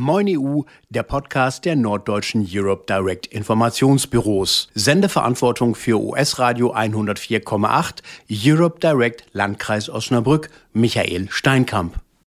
Moin EU, der Podcast der norddeutschen Europe Direct Informationsbüros. Sendeverantwortung für US-Radio 104,8, Europe Direct Landkreis Osnabrück, Michael Steinkamp.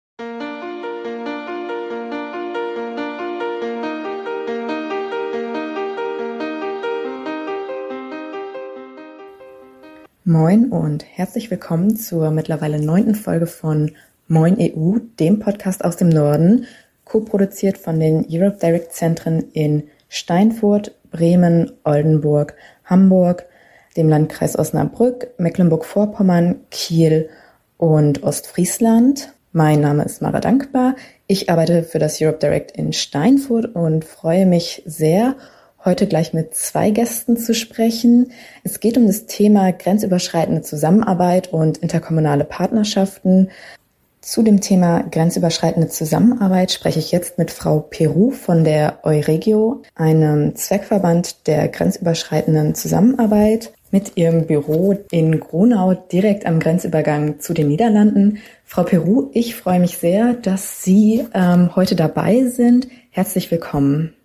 Moin und herzlich willkommen zur mittlerweile 9. Folge von Moin EU, dem Podcast aus dem Norden, co-produziert von den Europe Direct Zentren in Steinfurt, Bremen, Oldenburg, Hamburg, dem Landkreis Osnabrück, Mecklenburg-Vorpommern, Kiel und Ostfriesland. Mein Name ist Mara Dankbar. Ich arbeite für das Europe Direct in Steinfurt und freue mich sehr, heute gleich mit 2 Gästen zu sprechen. Es geht um das Thema grenzüberschreitende Zusammenarbeit und interkommunale Partnerschaften. Zu dem Thema grenzüberschreitende Zusammenarbeit spreche ich jetzt mit Frau Peru von der Euregio, einem Zweckverband der grenzüberschreitenden Zusammenarbeit, mit ihrem Büro in Gronau direkt am Grenzübergang zu den Niederlanden. Frau Peru, ich freue mich sehr, dass Sie heute dabei sind. Herzlich willkommen.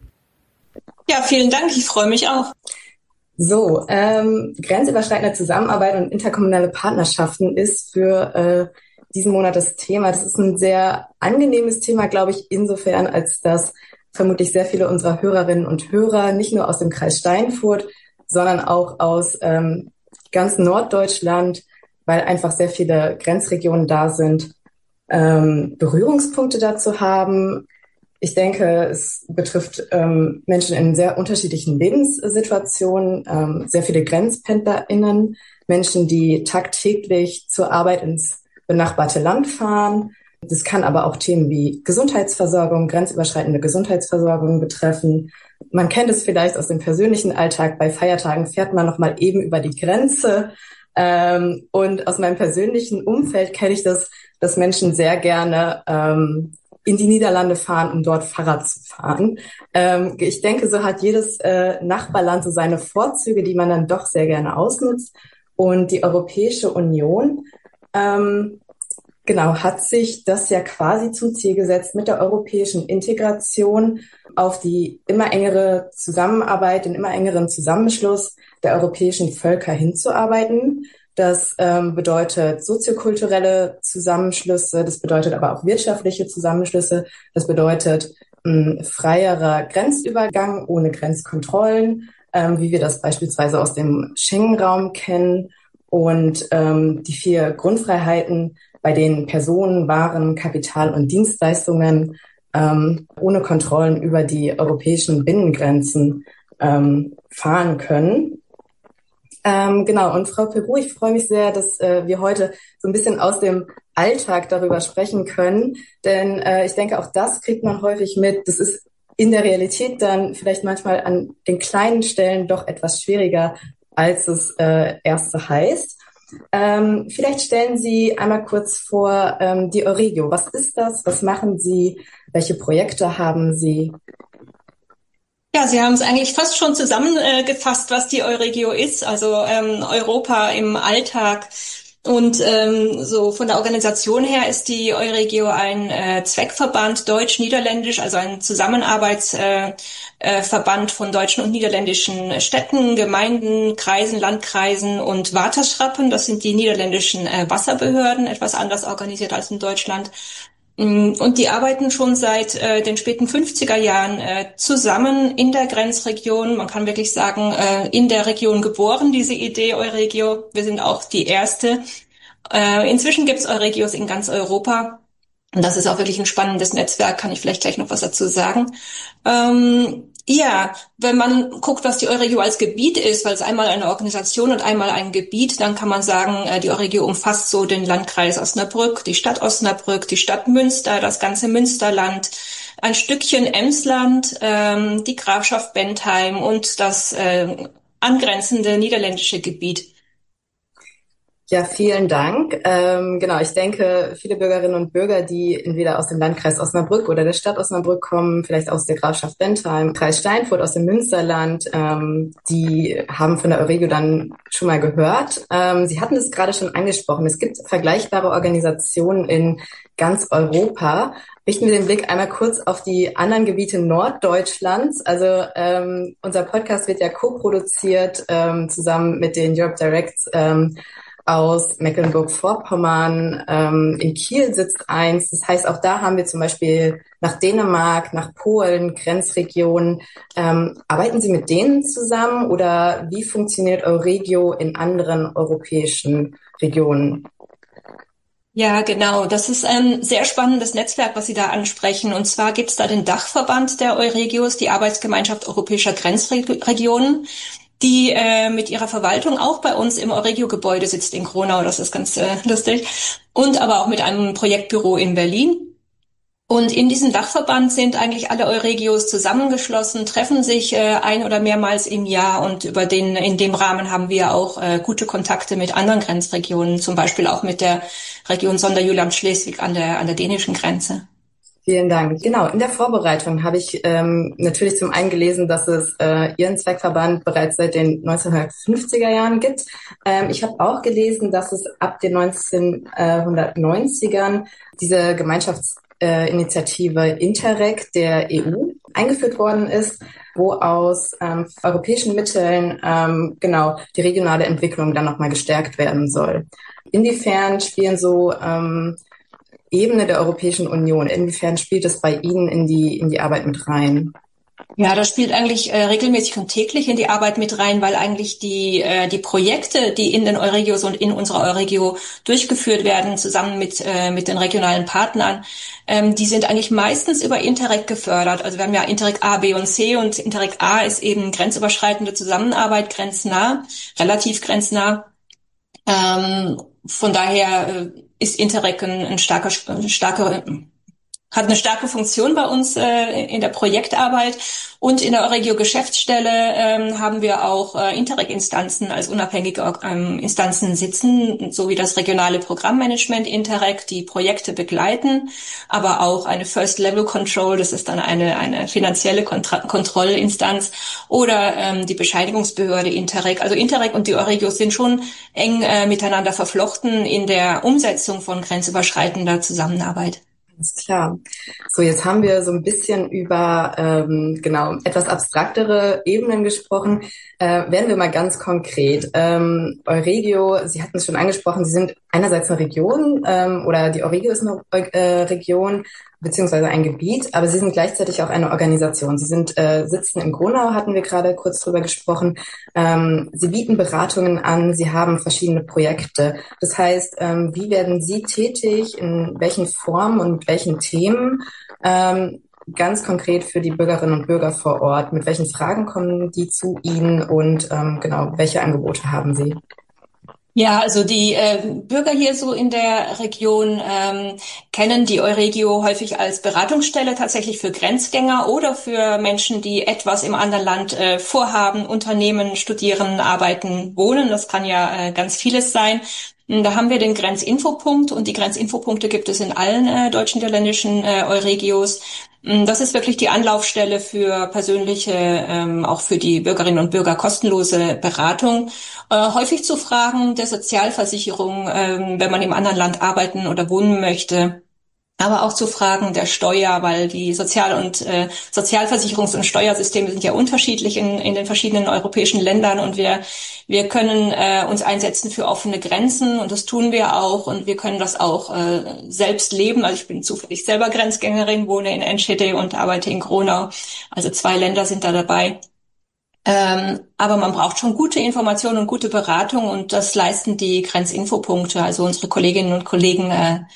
Ja, vielen Dank. Ich freue mich auch. So, grenzüberschreitende Zusammenarbeit und interkommunale Partnerschaften ist für diesen Monat das Thema. Das ist ein sehr angenehmes Thema, glaube ich, insofern, als dass vermutlich sehr viele unserer Hörerinnen und Hörer nicht nur aus dem Kreis Steinfurt, sondern auch aus ganz Norddeutschland, weil einfach sehr viele Grenzregionen da sind, Berührungspunkte dazu haben. Ich denke, es betrifft Menschen in sehr unterschiedlichen Lebenssituationen, sehr viele GrenzpendlerInnen, Menschen, die tagtäglich zur Arbeit ins benachbarte Land fahren. Das kann aber auch Themen wie Gesundheitsversorgung, grenzüberschreitende Gesundheitsversorgung betreffen. Man kennt es vielleicht aus dem persönlichen Alltag. Bei Feiertagen fährt man noch mal eben über die Grenze. Und aus meinem persönlichen Umfeld kenne ich das, dass Menschen sehr gerne in die Niederlande fahren, um dort Fahrrad zu fahren. Ich denke, so hat jedes Nachbarland so seine Vorzüge, die man dann doch sehr gerne ausnutzt. Und die Europäische Union hat sich das ja quasi zum Ziel gesetzt, mit der europäischen Integration auf die immer engere Zusammenarbeit, den immer engeren Zusammenschluss der europäischen Völker hinzuarbeiten. Das bedeutet soziokulturelle Zusammenschlüsse, das bedeutet aber auch wirtschaftliche Zusammenschlüsse, das bedeutet freierer Grenzübergang ohne Grenzkontrollen, wie wir das beispielsweise aus dem Schengen-Raum kennen, und die 4 Grundfreiheiten, bei denen Personen, Waren, Kapital und Dienstleistungen ohne Kontrollen über die europäischen Binnengrenzen fahren können. Und Frau Peru, ich freue mich sehr, dass wir heute so ein bisschen aus dem Alltag darüber sprechen können, denn ich denke, auch das kriegt man häufig mit. Das ist in der Realität dann vielleicht manchmal an den kleinen Stellen doch etwas schwieriger, als es erst so heißt. Vielleicht stellen Sie einmal kurz vor die Euregio. Was ist das? Was machen Sie? Welche Projekte haben Sie? Ja, Sie haben es eigentlich fast schon zusammengefasst, was die Euregio ist, also Europa im Alltag. Und so von der Organisation her ist die Euregio ein Zweckverband deutsch-niederländisch, also ein Zusammenarbeitsverband von deutschen und niederländischen Städten, Gemeinden, Kreisen, Landkreisen und Waterschrappen. Das sind die niederländischen Wasserbehörden, etwas anders organisiert als in Deutschland. Und die arbeiten schon seit den späten 50er Jahren zusammen in der Grenzregion. Man kann wirklich sagen, in der Region geboren, diese Idee Euregio. Wir sind auch die erste. Inzwischen gibt es Euregios in ganz Europa. Und das ist auch wirklich ein spannendes Netzwerk, kann ich vielleicht gleich noch was dazu sagen. Ja, wenn man guckt, was die Euregio als Gebiet ist, weil es einmal eine Organisation und einmal ein Gebiet, dann kann man sagen, die Euregio umfasst so den Landkreis Osnabrück, die Stadt Osnabrück, die Stadt Münster, das ganze Münsterland, ein Stückchen Emsland, die Grafschaft Bentheim und das angrenzende niederländische Gebiet. Ja, vielen Dank. Ich denke, viele Bürgerinnen und Bürger, die entweder aus dem Landkreis Osnabrück oder der Stadt Osnabrück kommen, vielleicht aus der Grafschaft Bentheim, Kreis Steinfurt, aus dem Münsterland, die haben von der Euregio dann schon mal gehört. Sie hatten es gerade schon angesprochen. Es gibt vergleichbare Organisationen in ganz Europa. Richten wir den Blick einmal kurz auf die anderen Gebiete Norddeutschlands. Also unser Podcast wird ja co-produziert zusammen mit den Europe Directs aus Mecklenburg-Vorpommern. In Kiel sitzt eins. Das heißt, auch da haben wir zum Beispiel nach Dänemark, nach Polen, Grenzregionen. Arbeiten Sie mit denen zusammen oder wie funktioniert Euregio in anderen europäischen Regionen? Ja, genau. Das ist ein sehr spannendes Netzwerk, was Sie da ansprechen. Und zwar gibt es da den Dachverband der Euregios, die Arbeitsgemeinschaft europäischer Grenzregionen, die mit ihrer Verwaltung auch bei uns im Euregio-Gebäude sitzt in Gronau. Das ist ganz lustig. Und aber auch mit einem Projektbüro in Berlin. Und in diesem Dachverband sind eigentlich alle Euregios zusammengeschlossen, treffen sich ein- oder mehrmals im Jahr und in dem Rahmen haben wir auch gute Kontakte mit anderen Grenzregionen, zum Beispiel auch mit der Region Sonderjylland-Schleswig an der dänischen Grenze. Vielen Dank. Genau, in der Vorbereitung habe ich natürlich zum einen gelesen, dass es Ihren Zweckverband bereits seit den 1950er Jahren gibt. Ich habe auch gelesen, dass es ab den 1990ern diese Gemeinschaftsinitiative Interreg der EU eingeführt worden ist, wo aus europäischen Mitteln genau die regionale Entwicklung dann nochmal gestärkt werden soll. Inwiefern spielen so Ebene der Europäischen Union, inwiefern spielt es bei Ihnen in die Arbeit mit rein? Ja, das spielt eigentlich regelmäßig und täglich in die Arbeit mit rein, weil eigentlich die Projekte, die in den Euregios und in unserer Euregio durchgeführt werden, zusammen mit den regionalen Partnern, die sind eigentlich meistens über Interreg gefördert. Also wir haben ja Interreg A, B und C und Interreg A ist eben grenzüberschreitende Zusammenarbeit, grenznah, relativ grenznah. Von daher ist Interreg hat eine starke Funktion bei uns in der Projektarbeit und in der Euregio Geschäftsstelle haben wir auch Interreg-Instanzen als unabhängige Instanzen sitzen, sowie das regionale Programmmanagement Interreg, die Projekte begleiten, aber auch eine First Level Control, das ist dann eine finanzielle Kontrollinstanz oder die Bescheinigungsbehörde Interreg. Also Interreg und die Euregios sind schon eng miteinander verflochten in der Umsetzung von grenzüberschreitender Zusammenarbeit. Alles klar. So, jetzt haben wir so ein bisschen über genau etwas abstraktere Ebenen gesprochen. Werden wir mal ganz konkret. Euregio, Sie hatten es schon angesprochen, Sie sind einerseits eine Region oder die Euregio ist eine Region beziehungsweise ein Gebiet, aber Sie sind gleichzeitig auch eine Organisation. Sie sitzen in Gronau, hatten wir gerade kurz drüber gesprochen. Sie bieten Beratungen an, Sie haben verschiedene Projekte. Das heißt, wie werden Sie tätig, in welchen Formen und welchen Themen, ganz konkret für die Bürgerinnen und Bürger vor Ort? Mit welchen Fragen kommen die zu Ihnen und genau, welche Angebote haben Sie? Ja, also die Bürger hier so in der Region kennen die Euregio häufig als Beratungsstelle tatsächlich für Grenzgänger oder für Menschen, die etwas im anderen Land vorhaben, Unternehmen, studieren, arbeiten, wohnen. Das kann ja ganz vieles sein. Da haben wir den Grenzinfopunkt und die Grenzinfopunkte gibt es in allen deutschen, niederländischen Euregios. Das ist wirklich die Anlaufstelle für persönliche, auch für die Bürgerinnen und Bürger kostenlose Beratung. Häufig zu Fragen der Sozialversicherung, wenn man im anderen Land arbeiten oder wohnen möchte. Aber auch zu Fragen der Steuer, weil die Sozialversicherungs- und Steuersysteme sind ja unterschiedlich in den verschiedenen europäischen Ländern und wir können uns einsetzen für offene Grenzen und das tun wir auch und wir können das auch selbst leben. Also ich bin zufällig selber Grenzgängerin, wohne in Enschede und arbeite in Gronau. Also 2 Länder sind da dabei. Aber man braucht schon gute Informationen und gute Beratung und das leisten die Grenzinfopunkte, also unsere Kolleginnen und Kollegen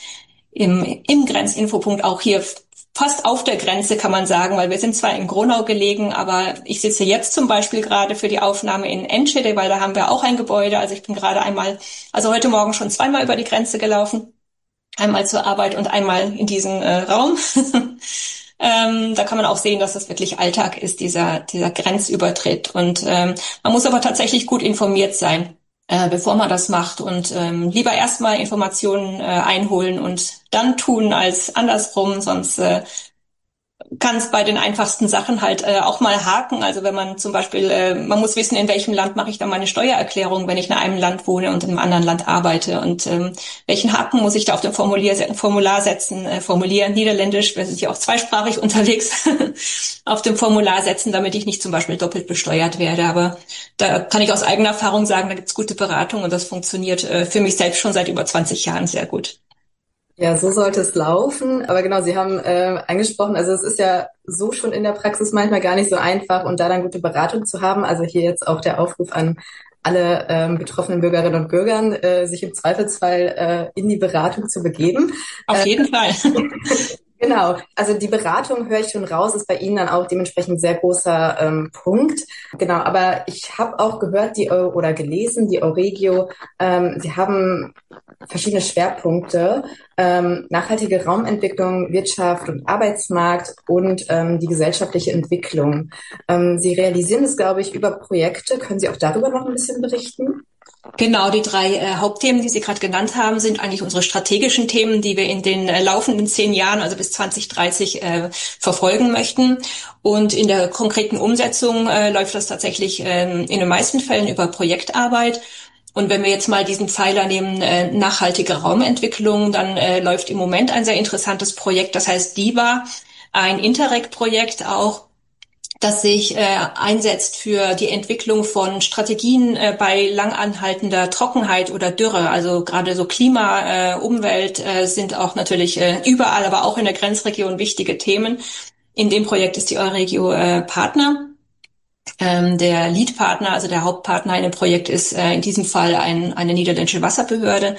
im Grenzinfopunkt auch hier fast auf der Grenze, kann man sagen, weil wir sind zwar in Gronau gelegen, aber ich sitze jetzt zum Beispiel gerade für die Aufnahme in Enschede, weil da haben wir auch ein Gebäude. Also ich bin gerade also heute Morgen schon 2-mal über die Grenze gelaufen. Einmal zur Arbeit und einmal in diesen Raum. Da kann man auch sehen, dass das wirklich Alltag ist, dieser Grenzübertritt. Und man muss aber tatsächlich gut informiert sein, bevor man das macht und lieber erstmal Informationen einholen und dann tun als andersrum, sonst kann es bei den einfachsten Sachen halt auch mal haken. Also wenn man zum Beispiel, man muss wissen, in welchem Land mache ich dann meine Steuererklärung, wenn ich in einem Land wohne und in einem anderen Land arbeite. Und welchen Haken muss ich da auf dem Formular setzen? Formulieren Niederländisch, wir sind ja auch zweisprachig unterwegs, auf dem Formular setzen, damit ich nicht zum Beispiel doppelt besteuert werde. Aber da kann ich aus eigener Erfahrung sagen, da gibt's gute Beratung und das funktioniert für mich selbst schon seit über 20 Jahren sehr gut. Ja, so sollte es laufen. Aber genau, Sie haben angesprochen, also es ist ja so schon in der Praxis manchmal gar nicht so einfach und da dann gute Beratung zu haben. Also hier jetzt auch der Aufruf an alle betroffenen Bürgerinnen und Bürgern, sich im Zweifelsfall in die Beratung zu begeben. Auf jeden Fall. Genau, also die Beratung höre ich schon raus, ist bei Ihnen dann auch dementsprechend ein sehr großer Punkt. Genau, aber ich habe auch gehört, oder gelesen, die Euregio, sie haben verschiedene Schwerpunkte, nachhaltige Raumentwicklung, Wirtschaft und Arbeitsmarkt und die gesellschaftliche Entwicklung. Sie realisieren das, glaube ich, über Projekte. Können Sie auch darüber noch ein bisschen berichten? Genau, die drei Hauptthemen, die Sie gerade genannt haben, sind eigentlich unsere strategischen Themen, die wir in den laufenden 10 Jahren, also bis 2030, verfolgen möchten. Und in der konkreten Umsetzung läuft das tatsächlich in den meisten Fällen über Projektarbeit. Und wenn wir jetzt mal diesen Pfeiler nehmen, nachhaltige Raumentwicklung, dann läuft im Moment ein sehr interessantes Projekt, das heißt DIBA, ein Interreg-Projekt auch, das sich einsetzt für die Entwicklung von Strategien bei langanhaltender Trockenheit oder Dürre. Also gerade so Klima, Umwelt sind auch natürlich überall, aber auch in der Grenzregion wichtige Themen. In dem Projekt ist die Euregio Partner. Der Lead-Partner, also der Hauptpartner in dem Projekt ist in diesem Fall eine niederländische Wasserbehörde.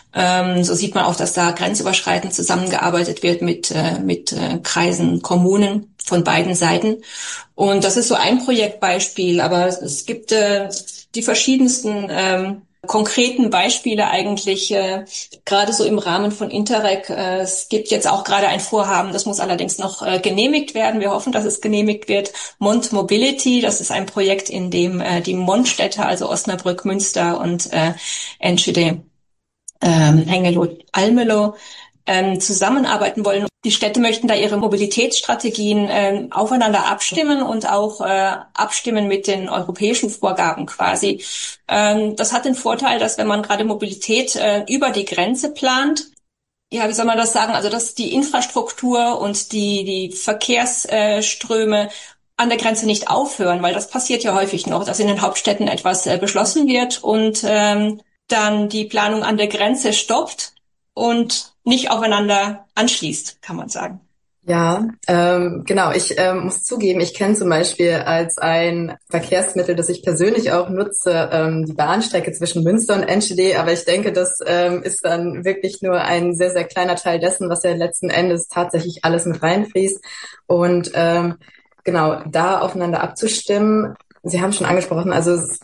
So sieht man auch, dass da grenzüberschreitend zusammengearbeitet wird mit Kreisen, Kommunen von beiden Seiten. Und das ist so ein Projektbeispiel, aber es gibt die verschiedensten konkreten Beispiele eigentlich, gerade so im Rahmen von Interreg. Es gibt jetzt auch gerade ein Vorhaben, das muss allerdings noch genehmigt werden. Wir hoffen, dass es genehmigt wird. Mont Mobility, das ist ein Projekt, in dem die Mont-Städte, also Osnabrück, Münster und Enschede, Hengelo, Almelo, zusammenarbeiten wollen. Die Städte möchten da ihre Mobilitätsstrategien aufeinander abstimmen und auch abstimmen mit den europäischen Vorgaben quasi. Das hat den Vorteil, dass wenn man gerade Mobilität über die Grenze plant, ja, wie soll man das sagen? Also, dass die Infrastruktur und die Verkehrsströme an der Grenze nicht aufhören, weil das passiert ja häufig noch, dass in den Hauptstädten etwas beschlossen wird und dann die Planung an der Grenze stoppt und nicht aufeinander anschließt, kann man sagen. Ja, genau. Ich muss zugeben, ich kenne zum Beispiel als ein Verkehrsmittel, das ich persönlich auch nutze, die Bahnstrecke zwischen Münster und Enschede. Aber ich denke, das ist dann wirklich nur ein sehr, sehr kleiner Teil dessen, was ja letzten Endes tatsächlich alles mit reinfließt. Und genau, da aufeinander abzustimmen. Sie haben schon angesprochen, also es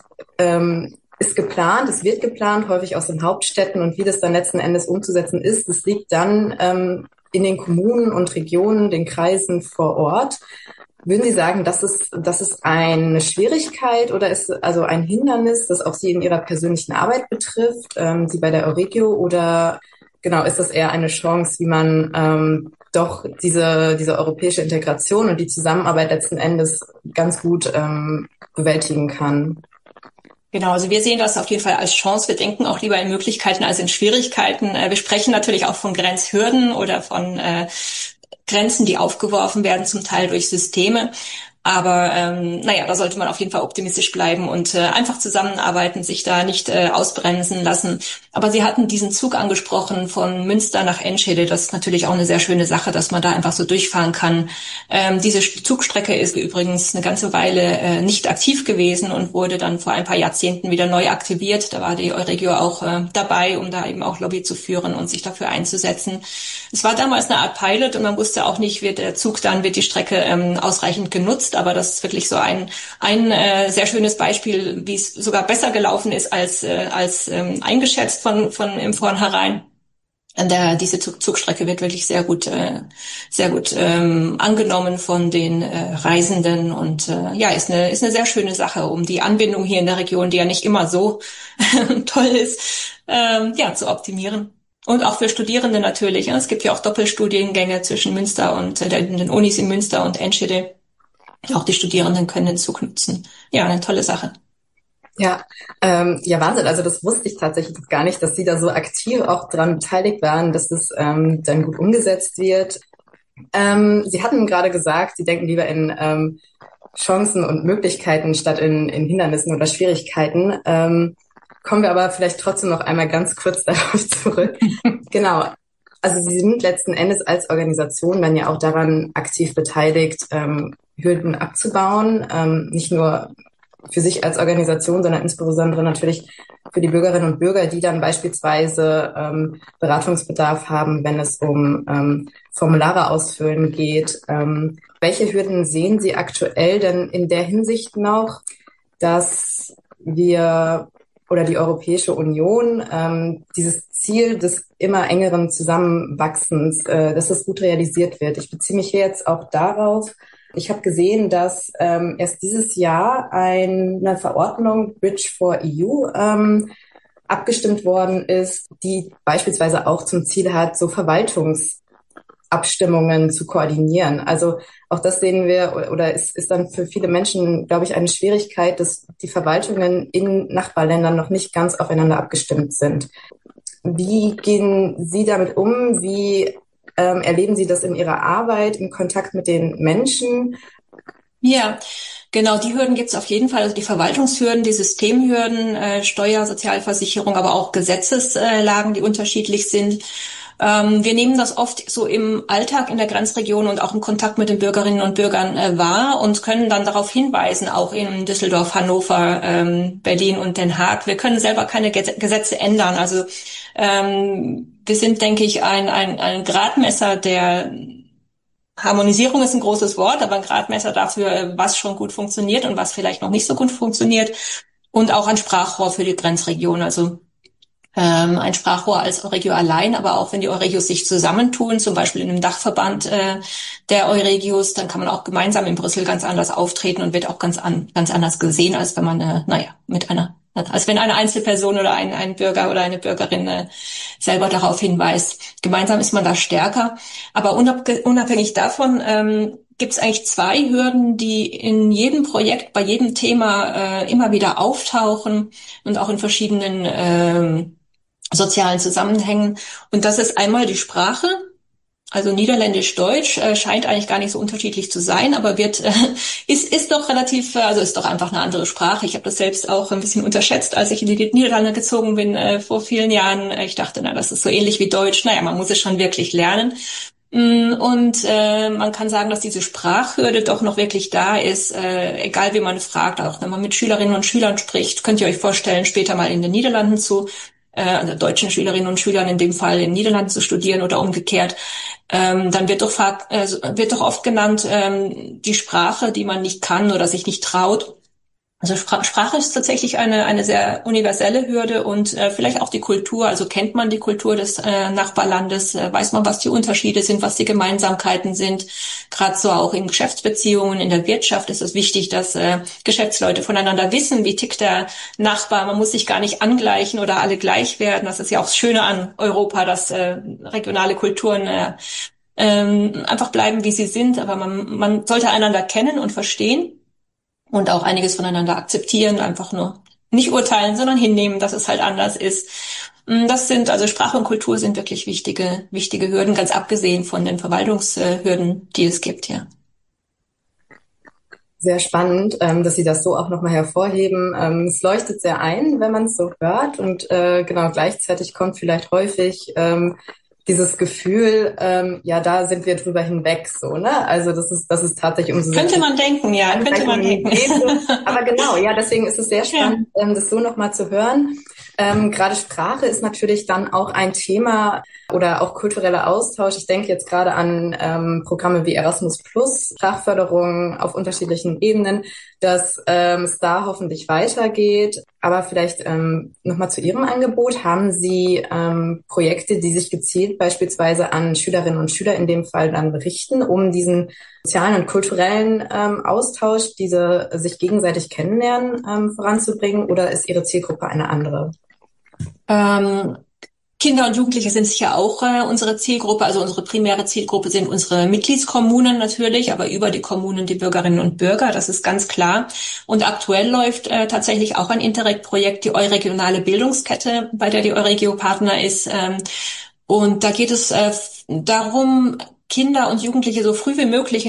ist geplant, es wird geplant, häufig aus den Hauptstädten. Und wie das dann letzten Endes umzusetzen ist, das liegt dann in den Kommunen und Regionen, den Kreisen vor Ort. Würden Sie sagen, das ist eine Schwierigkeit oder ist also ein Hindernis, das auch Sie in Ihrer persönlichen Arbeit betrifft, Sie bei der Euregio, oder genau, ist das eher eine Chance, wie man doch diese europäische Integration und die Zusammenarbeit letzten Endes ganz gut bewältigen kann? Genau, also wir sehen das auf jeden Fall als Chance. Wir denken auch lieber in Möglichkeiten als in Schwierigkeiten. Wir sprechen natürlich auch von Grenzhürden oder von Grenzen, die aufgeworfen werden, zum Teil durch Systeme. Aber naja, da sollte man auf jeden Fall optimistisch bleiben und einfach zusammenarbeiten, sich da nicht ausbremsen lassen. Aber Sie hatten diesen Zug angesprochen von Münster nach Enschede. Das ist natürlich auch eine sehr schöne Sache, dass man da einfach so durchfahren kann. Diese Zugstrecke ist übrigens eine ganze Weile nicht aktiv gewesen und wurde dann vor ein paar Jahrzehnten wieder neu aktiviert. Da war die Euregio auch dabei, um da eben auch Lobby zu führen und sich dafür einzusetzen. Es war damals eine Art Pilot und man wusste auch nicht, wird die Strecke ausreichend genutzt. Aber das ist wirklich so ein sehr schönes Beispiel, wie es sogar besser gelaufen ist als eingeschätzt von im Vornherein. Diese Zugstrecke wird wirklich sehr gut angenommen von den Reisenden und ja, ist eine sehr schöne Sache, um die Anbindung hier in der Region, die ja nicht immer so toll ist, ja, zu optimieren. Und auch für Studierende natürlich. Es gibt ja auch Doppelstudiengänge zwischen Münster und den Unis in Münster und Enschede. Auch die Studierenden können den Zug nutzen. Ja, eine tolle Sache. Ja, ja, Wahnsinn. Also das wusste ich tatsächlich gar nicht, dass Sie da so aktiv auch dran beteiligt waren, dass es dann gut umgesetzt wird. Sie hatten gerade gesagt, Sie denken lieber in Chancen und Möglichkeiten statt in Hindernissen oder Schwierigkeiten. Kommen wir aber vielleicht trotzdem noch einmal ganz kurz darauf zurück. Genau. Also Sie sind letzten Endes als Organisation dann ja auch daran aktiv beteiligt, Hürden abzubauen, nicht nur für sich als Organisation, sondern insbesondere natürlich für die Bürgerinnen und Bürger, die dann beispielsweise Beratungsbedarf haben, wenn es um Formulare ausfüllen geht. Welche Hürden sehen Sie aktuell denn in der Hinsicht noch, dass wir oder die Europäische Union dieses Ziel des immer engeren Zusammenwachsens, dass das gut realisiert wird? Ich beziehe mich hier jetzt auch darauf. Ich habe gesehen, dass erst dieses Jahr eine Verordnung Bridge for EU abgestimmt worden ist, die beispielsweise auch zum Ziel hat, so Verwaltungsabstimmungen zu koordinieren. Also auch das sehen wir oder ist dann für viele Menschen, glaube ich, eine Schwierigkeit, dass die Verwaltungen in Nachbarländern noch nicht ganz aufeinander abgestimmt sind. Wie gehen Sie damit um? Wie erleben Sie das in Ihrer Arbeit, im Kontakt mit den Menschen? Ja, genau, die Hürden gibt es auf jeden Fall. Also die Verwaltungshürden, die Systemhürden, Steuer, Sozialversicherung, aber auch Gesetzeslagen, die unterschiedlich sind. Wir nehmen das oft so im Alltag in der Grenzregion und auch im Kontakt mit den Bürgerinnen und Bürgern wahr und können dann darauf hinweisen, auch in Düsseldorf, Hannover, Berlin und Den Haag. Wir können selber keine Gesetze ändern. Also wir sind, denke ich, ein Gradmesser der Harmonisierung ist ein großes Wort, aber ein Gradmesser dafür, was schon gut funktioniert und was vielleicht noch nicht so gut funktioniert. Und auch ein Sprachrohr für die Grenzregion. Also ein Sprachrohr als Euregio allein, aber auch wenn die Euregios sich zusammentun, zum Beispiel in einem Dachverband der Euregios, dann kann man auch gemeinsam in Brüssel ganz anders auftreten und wird auch ganz anders gesehen, als wenn man, als wenn eine Einzelperson oder ein Bürger oder eine Bürgerin selber darauf hinweist. Gemeinsam ist man da stärker. Aber unabhängig davon gibt es eigentlich zwei Hürden, die in jedem Projekt, bei jedem Thema immer wieder auftauchen und auch in verschiedenen sozialen Zusammenhängen. Und das ist einmal die Sprache. Also Niederländisch-Deutsch scheint eigentlich gar nicht so unterschiedlich zu sein, aber ist doch relativ, also ist doch einfach eine andere Sprache. Ich habe das selbst auch ein bisschen unterschätzt, als ich in die Niederlande gezogen bin vor vielen Jahren. Ich dachte, das ist so ähnlich wie Deutsch. Naja, man muss es schon wirklich lernen. Und man kann sagen, dass diese Sprachhürde doch noch wirklich da ist, egal wie man fragt, auch wenn man mit Schülerinnen und Schülern spricht. Könnt ihr euch vorstellen, später mal in den Niederlanden also deutschen Schülerinnen und Schülern in dem Fall in den Niederlanden zu studieren oder umgekehrt, dann wird doch oft genannt, die Sprache, die man nicht kann oder sich nicht traut. Also Sprache ist tatsächlich eine sehr universelle Hürde und vielleicht auch die Kultur. Also kennt man die Kultur des Nachbarlandes, weiß man, was die Unterschiede sind, was die Gemeinsamkeiten sind. Gerade so auch in Geschäftsbeziehungen, in der Wirtschaft ist es wichtig, dass Geschäftsleute voneinander wissen, wie tickt der Nachbar. Man muss sich gar nicht angleichen oder alle gleich werden. Das ist ja auch das Schöne an Europa, dass regionale Kulturen einfach bleiben, wie sie sind. Aber man sollte einander kennen und verstehen. Und auch einiges voneinander akzeptieren, einfach nur nicht urteilen, sondern hinnehmen, dass es halt anders ist. Also Sprache und Kultur sind wirklich wichtige Hürden, ganz abgesehen von den Verwaltungshürden, die es gibt, ja. Sehr spannend, dass Sie das so auch nochmal hervorheben. Es leuchtet sehr ein, wenn man es so hört und genau gleichzeitig kommt vielleicht häufig dieses Gefühl, ja, da sind wir drüber hinweg, so, ne? Also das ist tatsächlich umso könnte man denken, ja, könnte man denken. Aber genau, ja, deswegen ist es sehr spannend, das so nochmal zu hören. Gerade Sprache ist natürlich dann auch ein Thema oder auch kultureller Austausch. Ich denke jetzt gerade an Programme wie Erasmus Plus, Sprachförderung auf unterschiedlichen Ebenen, dass es da hoffentlich weitergeht. Aber vielleicht nochmal zu Ihrem Angebot. Haben Sie Projekte, die sich gezielt beispielsweise an Schülerinnen und Schüler in dem Fall dann richten, um diesen sozialen und kulturellen Austausch, diese sich gegenseitig kennenlernen, voranzubringen? Oder ist Ihre Zielgruppe eine andere? Kinder und Jugendliche sind sicher auch unsere Zielgruppe. Also unsere primäre Zielgruppe sind unsere Mitgliedskommunen natürlich, aber über die Kommunen die Bürgerinnen und Bürger, das ist ganz klar. Und aktuell läuft tatsächlich auch ein Interreg-Projekt, die Euregionale Bildungskette, bei der die Euregio Partner ist. Und da geht es darum, Kinder und Jugendliche so früh wie möglich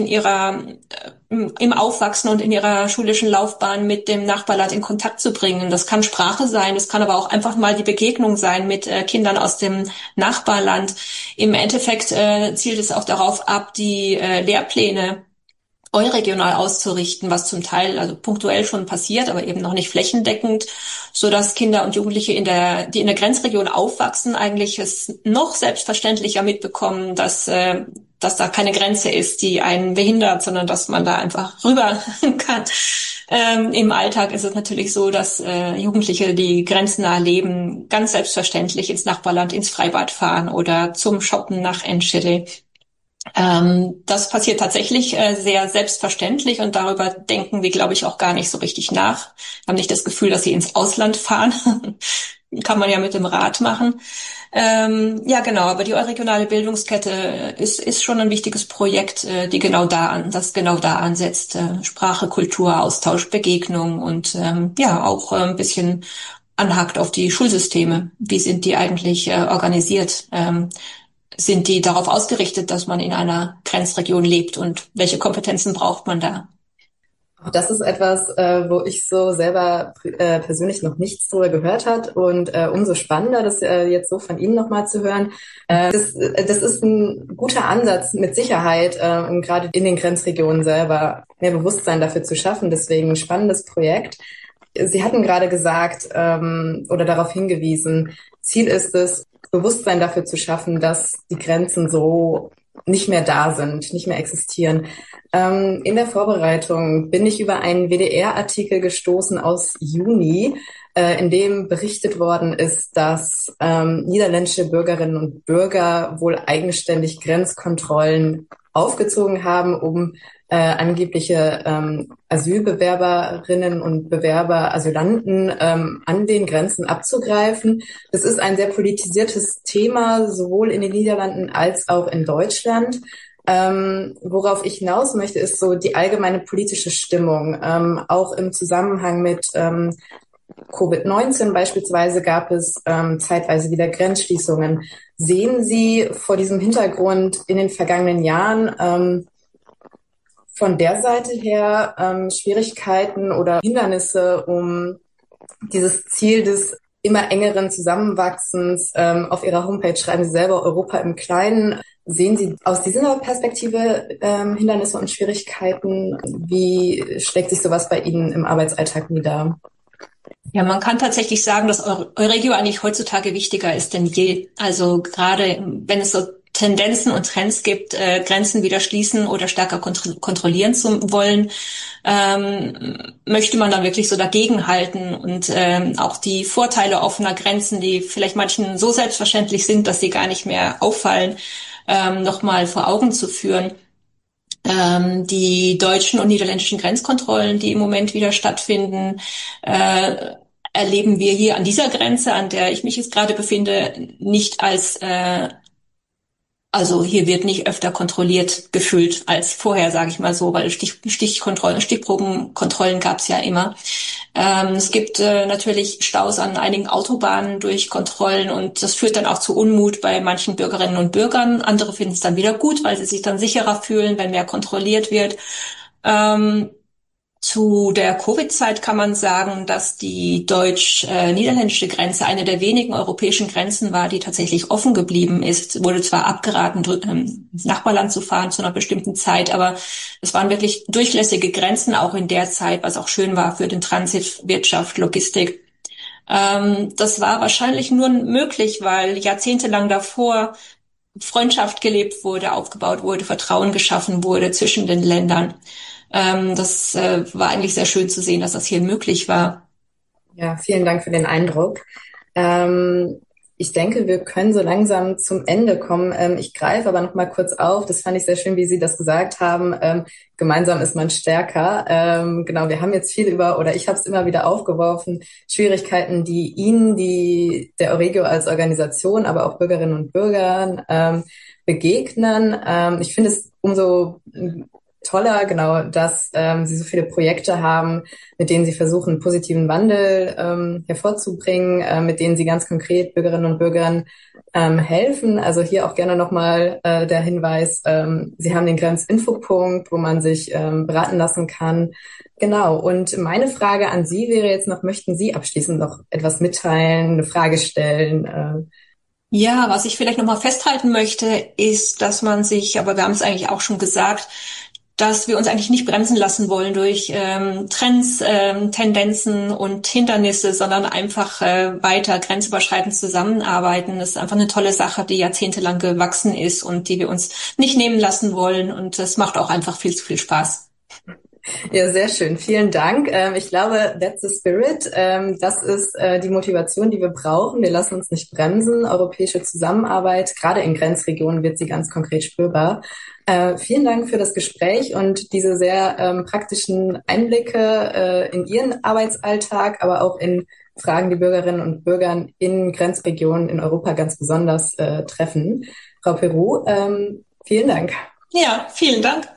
im Aufwachsen und in ihrer schulischen Laufbahn mit dem Nachbarland in Kontakt zu bringen. Das kann Sprache sein, das kann aber auch einfach mal die Begegnung sein mit Kindern aus dem Nachbarland. Im Endeffekt zielt es auch darauf ab, die Lehrpläne euregional auszurichten, was zum Teil also punktuell schon passiert, aber eben noch nicht flächendeckend, so dass Kinder und Jugendliche die in der Grenzregion aufwachsen, eigentlich es noch selbstverständlicher mitbekommen, dass da keine Grenze ist, die einen behindert, sondern dass man da einfach rüber kann. Im Alltag ist es natürlich so, dass Jugendliche, die grenznah leben, ganz selbstverständlich ins Nachbarland, ins Freibad fahren oder zum Shoppen nach Enschede. Das passiert tatsächlich sehr selbstverständlich und darüber denken wir, glaube ich, auch gar nicht so richtig nach. Wir haben nicht das Gefühl, dass sie ins Ausland fahren. Kann man ja mit dem Rad machen. Ja, genau, aber die euregionale Bildungskette ist schon ein wichtiges Projekt, das genau da ansetzt. Sprache, Kultur, Austausch, Begegnung und ja, auch ein bisschen anhakt auf die Schulsysteme. Wie sind die eigentlich organisiert? Sind die darauf ausgerichtet, dass man in einer Grenzregion lebt und welche Kompetenzen braucht man da? Das ist etwas, wo ich so selber persönlich noch nichts drüber gehört hat und umso spannender, das jetzt so von Ihnen nochmal zu hören. Das ist ein guter Ansatz mit Sicherheit, um gerade in den Grenzregionen selber mehr Bewusstsein dafür zu schaffen. Deswegen ein spannendes Projekt. Sie hatten gerade gesagt oder darauf hingewiesen, Ziel ist es, Bewusstsein dafür zu schaffen, dass die Grenzen so nicht mehr da sind, nicht mehr existieren. In der Vorbereitung bin ich über einen WDR-Artikel gestoßen aus Juni, in dem berichtet worden ist, dass niederländische Bürgerinnen und Bürger wohl eigenständig Grenzkontrollen aufgezogen haben, um angebliche Asylbewerberinnen und Bewerber, Asylanten an den Grenzen abzugreifen. Das ist ein sehr politisiertes Thema, sowohl in den Niederlanden als auch in Deutschland. Worauf ich hinaus möchte, ist so die allgemeine politische Stimmung. Auch im Zusammenhang mit Covid-19 beispielsweise gab es zeitweise wieder Grenzschließungen. Sehen Sie vor diesem Hintergrund in den vergangenen Jahren von der Seite her Schwierigkeiten oder Hindernisse, um dieses Ziel des immer engeren Zusammenwachsens? Auf Ihrer Homepage schreiben Sie selber Europa im Kleinen. Sehen Sie aus dieser Perspektive Hindernisse und Schwierigkeiten? Wie schlägt sich sowas bei Ihnen im Arbeitsalltag nieder? Ja, man kann tatsächlich sagen, dass Euregio eigentlich heutzutage wichtiger ist denn je. Also gerade wenn es so Tendenzen und Trends gibt, Grenzen wieder schließen oder stärker kontrollieren zu wollen, möchte man dann wirklich so dagegenhalten und auch die Vorteile offener Grenzen, die vielleicht manchen so selbstverständlich sind, dass sie gar nicht mehr auffallen, nochmal vor Augen zu führen. Die deutschen und niederländischen Grenzkontrollen, die im Moment wieder stattfinden, erleben wir hier an dieser Grenze, an der ich mich jetzt gerade befinde, nicht als also hier wird nicht öfter kontrolliert gefühlt als vorher, sage ich mal so, weil Stichkontrollen, Stichprobenkontrollen gab es ja immer. Es gibt natürlich Staus an einigen Autobahnen durch Kontrollen und das führt dann auch zu Unmut bei manchen Bürgerinnen und Bürgern. Andere finden es dann wieder gut, weil sie sich dann sicherer fühlen, wenn mehr kontrolliert wird. Zu der Covid-Zeit kann man sagen, dass die deutsch-niederländische Grenze eine der wenigen europäischen Grenzen war, die tatsächlich offen geblieben ist. Wurde zwar abgeraten, ins Nachbarland zu fahren zu einer bestimmten Zeit, aber es waren wirklich durchlässige Grenzen auch in der Zeit, was auch schön war für den Transit, Wirtschaft, Logistik. Das war wahrscheinlich nur möglich, weil jahrzehntelang davor Freundschaft gelebt wurde, aufgebaut wurde, Vertrauen geschaffen wurde zwischen den Ländern. Das war eigentlich sehr schön zu sehen, dass das hier möglich war. Ja, vielen Dank für den Eindruck. Ich denke, wir können so langsam zum Ende kommen. Ich greife aber noch mal kurz auf. Das fand ich sehr schön, wie Sie das gesagt haben. Gemeinsam ist man stärker. Genau, wir haben jetzt viel ich habe es immer wieder aufgeworfen, Schwierigkeiten, die der Euregio als Organisation, aber auch Bürgerinnen und Bürgern begegnen. Ich finde es umso toller, genau, dass Sie so viele Projekte haben, mit denen Sie versuchen, einen positiven Wandel hervorzubringen, mit denen Sie ganz konkret Bürgerinnen und Bürgern helfen. Also hier auch gerne nochmal der Hinweis, Sie haben den Grenzinfopunkt, wo man sich beraten lassen kann. Genau, und meine Frage an Sie wäre jetzt noch, möchten Sie abschließend noch etwas mitteilen, eine Frage stellen? Ja, was ich vielleicht nochmal festhalten möchte, ist, dass man sich, aber wir haben es eigentlich auch schon gesagt, dass wir uns eigentlich nicht bremsen lassen wollen durch Trends, Tendenzen und Hindernisse, sondern einfach weiter grenzüberschreitend zusammenarbeiten. Das ist einfach eine tolle Sache, die jahrzehntelang gewachsen ist und die wir uns nicht nehmen lassen wollen. Und das macht auch einfach viel zu viel Spaß. Ja, sehr schön. Vielen Dank. Ich glaube, that's the spirit. Das ist die Motivation, die wir brauchen. Wir lassen uns nicht bremsen. Europäische Zusammenarbeit, gerade in Grenzregionen, wird sie ganz konkret spürbar. Vielen Dank für das Gespräch und diese sehr praktischen Einblicke in Ihren Arbeitsalltag, aber auch in Fragen, die Bürgerinnen und Bürgern in Grenzregionen in Europa ganz besonders treffen. Frau Peru, vielen Dank. Ja, vielen Dank.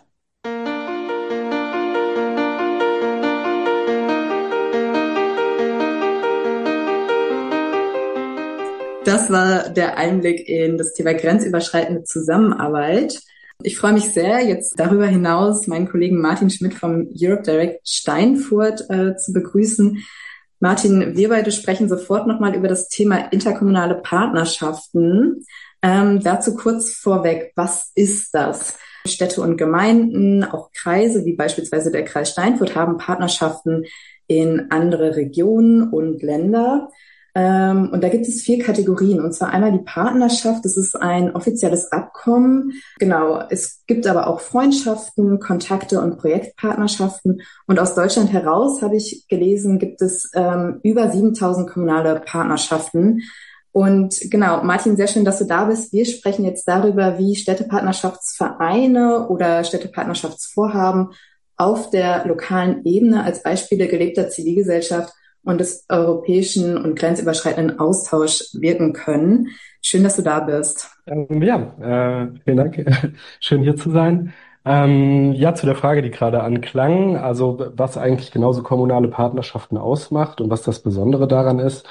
Das war der Einblick in das Thema grenzüberschreitende Zusammenarbeit. Ich freue mich sehr, jetzt darüber hinaus meinen Kollegen Martin Schmidt vom Europe Direct Steinfurt zu begrüßen. Martin, wir beide sprechen sofort nochmal über das Thema interkommunale Partnerschaften. Dazu kurz vorweg, was ist das? Städte und Gemeinden, auch Kreise, wie beispielsweise der Kreis Steinfurt, haben Partnerschaften in andere Regionen und Länder. Und da gibt es 4 Kategorien. Und zwar einmal die Partnerschaft. Das ist ein offizielles Abkommen. Genau. Es gibt aber auch Freundschaften, Kontakte und Projektpartnerschaften. Und aus Deutschland heraus, habe ich gelesen, gibt es über 7.000 kommunale Partnerschaften. Und genau, Martin, sehr schön, dass du da bist. Wir sprechen jetzt darüber, wie Städtepartnerschaftsvereine oder Städtepartnerschaftsvorhaben auf der lokalen Ebene als Beispiele gelebter Zivilgesellschaft und des europäischen und grenzüberschreitenden Austauschs wirken können. Schön, dass du da bist. Vielen Dank. Schön hier zu sein. Zu der Frage, die gerade anklang, also was eigentlich genauso kommunale Partnerschaften ausmacht und was das Besondere daran ist.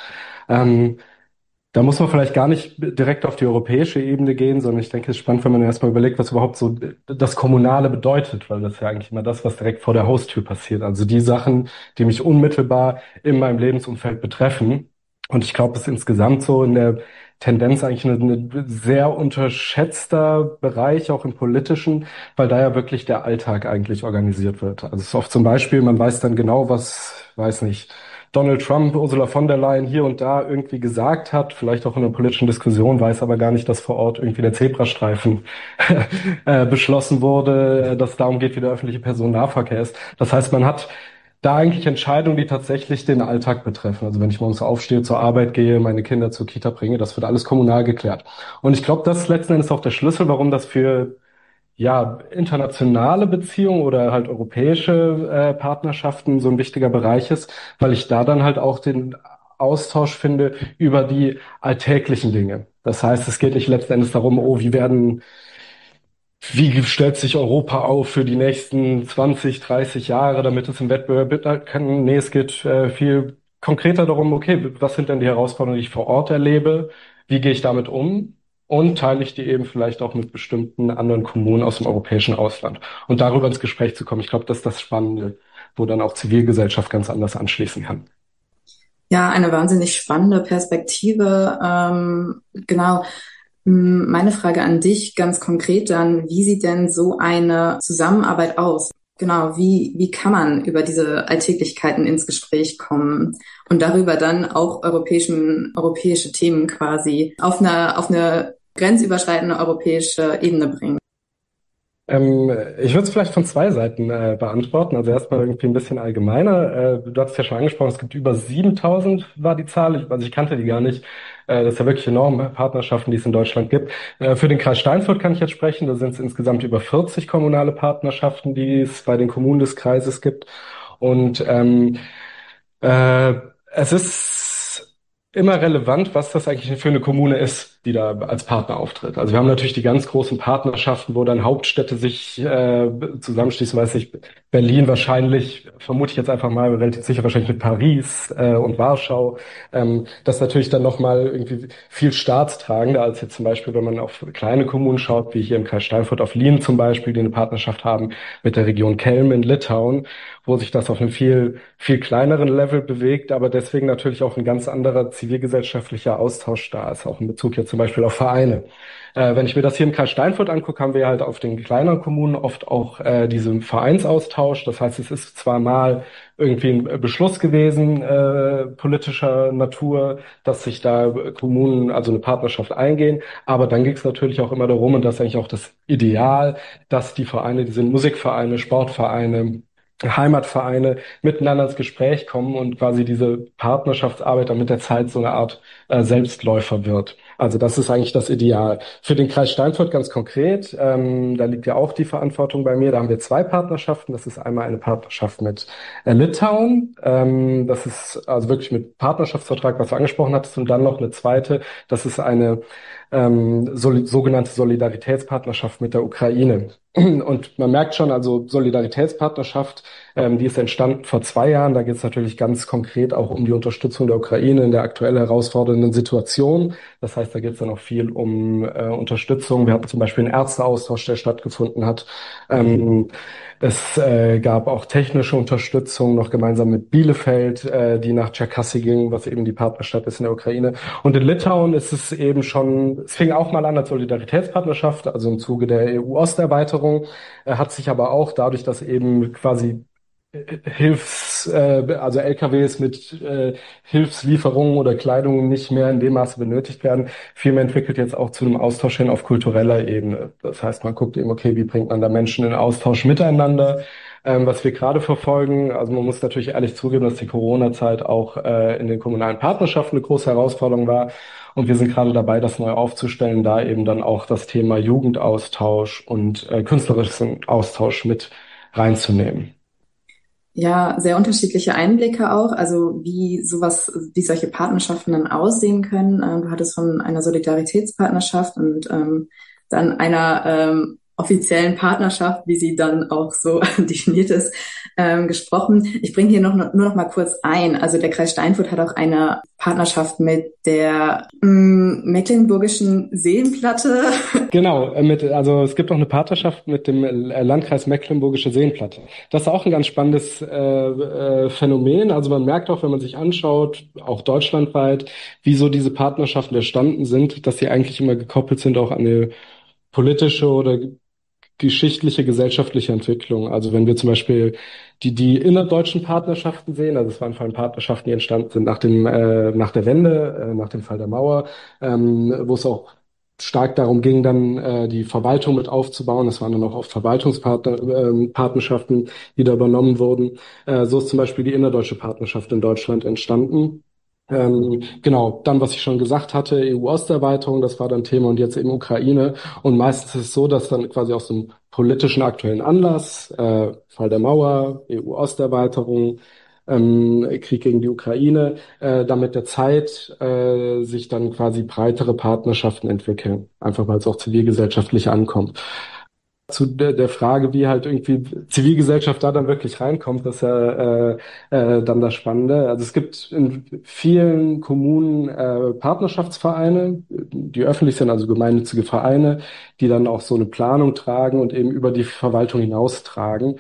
Da muss man vielleicht gar nicht direkt auf die europäische Ebene gehen, sondern ich denke, es ist spannend, wenn man erstmal überlegt, was überhaupt so das Kommunale bedeutet, weil das ist ja eigentlich immer das, was direkt vor der Haustür passiert. Also die Sachen, die mich unmittelbar in meinem Lebensumfeld betreffen. Und ich glaube, es ist insgesamt so in der Tendenz eigentlich ein sehr unterschätzter Bereich, auch im Politischen, weil da ja wirklich der Alltag eigentlich organisiert wird. Also es ist oft zum Beispiel, man weiß dann genau, weiß nicht, Donald Trump, Ursula von der Leyen hier und da irgendwie gesagt hat, vielleicht auch in einer politischen Diskussion, weiß aber gar nicht, dass vor Ort irgendwie der Zebrastreifen beschlossen wurde, dass es darum geht, wie der öffentliche Personennahverkehr ist. Das heißt, man hat da eigentlich Entscheidungen, die tatsächlich den Alltag betreffen. Also wenn ich morgens aufstehe, zur Arbeit gehe, meine Kinder zur Kita bringe, das wird alles kommunal geklärt. Und ich glaube, das ist letzten Endes auch der Schlüssel, warum das für internationale Beziehungen oder halt europäische Partnerschaften so ein wichtiger Bereich ist, weil ich da dann halt auch den Austausch finde über die alltäglichen Dinge. Das heißt, es geht nicht letzten Endes darum, wie stellt sich Europa auf für die nächsten 20, 30 Jahre, damit es im Wettbewerb mithalten kann. Nee, es geht viel konkreter darum, okay, was sind denn die Herausforderungen, die ich vor Ort erlebe? Wie gehe ich damit um? Und teile ich die eben vielleicht auch mit bestimmten anderen Kommunen aus dem europäischen Ausland. Und darüber ins Gespräch zu kommen, ich glaube, das ist das Spannende, wo dann auch Zivilgesellschaft ganz anders anschließen kann. Ja, eine wahnsinnig spannende Perspektive. Genau. Meine Frage an dich ganz konkret dann, wie sieht denn so eine Zusammenarbeit aus? Genau, wie kann man über diese Alltäglichkeiten ins Gespräch kommen und darüber dann auch europäische Themen quasi auf eine grenzüberschreitende europäische Ebene bringen? Ich würde es vielleicht von zwei Seiten beantworten. Also erstmal irgendwie ein bisschen allgemeiner. Du hast ja schon angesprochen, es gibt über 7.000 war die Zahl. Also ich kannte die gar nicht. Das ist ja wirklich enorm, Partnerschaften, die es in Deutschland gibt. Für den Kreis Steinfurt kann ich jetzt sprechen. Da sind es insgesamt über 40 kommunale Partnerschaften, die es bei den Kommunen des Kreises gibt. Und äh, es ist immer relevant, was das eigentlich für eine Kommune ist, die da als Partner auftritt. Also wir haben natürlich die ganz großen Partnerschaften, wo dann Hauptstädte sich zusammenschließen, weiß ich, Berlin wahrscheinlich, vermute ich jetzt einfach mal, relativ sicher wahrscheinlich mit Paris und Warschau. Das ist natürlich dann nochmal irgendwie viel staatstragender, als jetzt zum Beispiel, wenn man auf kleine Kommunen schaut, wie hier im Kreis Steinfurt auf Lien zum Beispiel, die eine Partnerschaft haben mit der Region Kelm in Litauen, wo sich das auf einem viel kleineren Level bewegt, aber deswegen natürlich auch ein ganz anderer zivilgesellschaftlicher Austausch da ist, auch in Bezug jetzt zum Beispiel auf Vereine. Wenn ich mir das hier im Kreis Steinfurt angucke, haben wir halt auf den kleineren Kommunen oft auch diesen Vereinsaustausch. Das heißt, es ist zwar mal irgendwie ein Beschluss gewesen, politischer Natur, dass sich da Kommunen, also eine Partnerschaft eingehen, aber dann ging es natürlich auch immer darum, und das ist eigentlich auch das Ideal, dass die Vereine, diese Musikvereine, Sportvereine, Heimatvereine miteinander ins Gespräch kommen und quasi diese Partnerschaftsarbeit dann mit der Zeit so eine Art Selbstläufer wird. Also das ist eigentlich das Ideal. Für den Kreis Steinfurt ganz konkret, da liegt ja auch die Verantwortung bei mir. Da haben wir zwei Partnerschaften. Das ist einmal eine Partnerschaft mit Litauen. Das ist also wirklich mit Partnerschaftsvertrag, was du angesprochen hattest. Und dann noch eine zweite. Das ist eine sogenannte Solidaritätspartnerschaft mit der Ukraine. Und man merkt schon, also Solidaritätspartnerschaft, die ist entstanden vor 2 Jahren. Da geht es natürlich ganz konkret auch um die Unterstützung der Ukraine in der aktuell herausfordernden Situation. Das heißt, da geht es dann auch viel um Unterstützung. Wir hatten zum Beispiel einen Ärzteaustausch, der stattgefunden hat. Es gab auch technische Unterstützung noch gemeinsam mit Bielefeld, die nach Tscherkassy ging, was eben die Partnerstadt ist in der Ukraine. Und in Litauen ist es eben schon, es fing auch mal an als Solidaritätspartnerschaft, also im Zuge der EU-Osterweiterung, hat sich aber auch dadurch, dass eben quasi also LKWs mit Hilfslieferungen oder Kleidung nicht mehr in dem Maße benötigt werden, vielmehr entwickelt jetzt auch zu einem Austausch hin auf kultureller Ebene. Das heißt, man guckt eben, okay, wie bringt man da Menschen in Austausch miteinander? Was wir gerade verfolgen, also man muss natürlich ehrlich zugeben, dass die Corona-Zeit auch in den kommunalen Partnerschaften eine große Herausforderung war. Und wir sind gerade dabei, das neu aufzustellen, da eben dann auch das Thema Jugendaustausch und künstlerischen Austausch mit reinzunehmen. Ja, sehr unterschiedliche Einblicke auch, also wie solche Partnerschaften dann aussehen können. Du hattest von einer Solidaritätspartnerschaft und dann einer offiziellen Partnerschaft, wie sie dann auch so definiert ist, gesprochen. Ich bringe hier nur noch mal kurz ein. Also der Kreis Steinfurt hat auch eine Partnerschaft mit der Mecklenburgischen Seenplatte. Genau, also es gibt auch eine Partnerschaft mit dem Landkreis Mecklenburgische Seenplatte. Das ist auch ein ganz spannendes Phänomen. Also man merkt auch, wenn man sich anschaut, auch deutschlandweit, wie so diese Partnerschaften entstanden sind, dass sie eigentlich immer gekoppelt sind auch an eine politische oder geschichtliche, gesellschaftliche Entwicklung. Also wenn wir zum Beispiel die innerdeutschen Partnerschaften sehen, also es waren vor allem Partnerschaften, die entstanden sind nach der Wende, nach dem Fall der Mauer, wo es auch stark darum ging, dann die Verwaltung mit aufzubauen. Das waren dann auch oft Partnerschaften, die da übernommen wurden. So ist zum Beispiel die innerdeutsche Partnerschaft in Deutschland entstanden. Genau, dann, was ich schon gesagt hatte, EU-Osterweiterung, das war dann Thema und jetzt eben Ukraine. Und meistens ist es so, dass dann quasi aus dem politischen aktuellen Anlass, Fall der Mauer, EU-Osterweiterung, Krieg gegen die Ukraine, dann mit der Zeit sich dann quasi breitere Partnerschaften entwickeln, einfach weil es auch zivilgesellschaftlich ankommt. Zu der Frage, wie halt irgendwie Zivilgesellschaft da dann wirklich reinkommt, das ist ja dann das Spannende. Also es gibt in vielen Kommunen Partnerschaftsvereine, die öffentlich sind, also gemeinnützige Vereine, die dann auch so eine Planung tragen und eben über die Verwaltung hinaus tragen.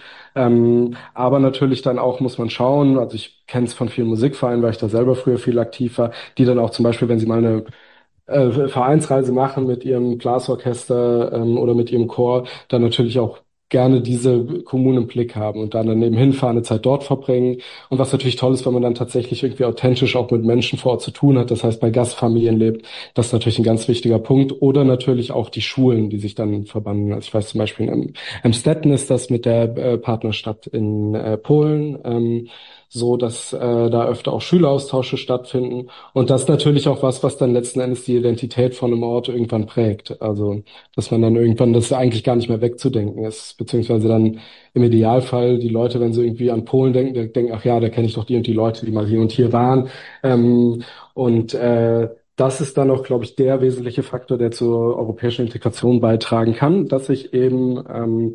Aber natürlich dann auch muss man schauen, also ich kenne es von vielen Musikvereinen, weil ich da selber früher viel aktiv war, die dann auch zum Beispiel, wenn sie mal eine Vereinsreise machen mit ihrem Blasorchester oder mit ihrem Chor, dann natürlich auch gerne diese Kommunen im Blick haben und dann eben hinfahren, eine Zeit dort verbringen. Und was natürlich toll ist, wenn man dann tatsächlich irgendwie authentisch auch mit Menschen vor Ort zu tun hat, das heißt bei Gastfamilien lebt, das ist natürlich ein ganz wichtiger Punkt. Oder natürlich auch die Schulen, die sich dann verbanden. Also ich weiß zum Beispiel in Amstetten ist das mit der Partnerstadt in Polen, so dass da öfter auch Schüleraustausche stattfinden. Und das ist natürlich auch was dann letzten Endes die Identität von einem Ort irgendwann prägt. Also dass man dann irgendwann das eigentlich gar nicht mehr wegzudenken ist, beziehungsweise dann im Idealfall die Leute, wenn sie irgendwie an Polen denken, ach ja, da kenne ich doch die und die Leute, die mal hier und hier waren. Und das ist dann auch, glaube ich, der wesentliche Faktor, der zur europäischen Integration beitragen kann, dass sich eben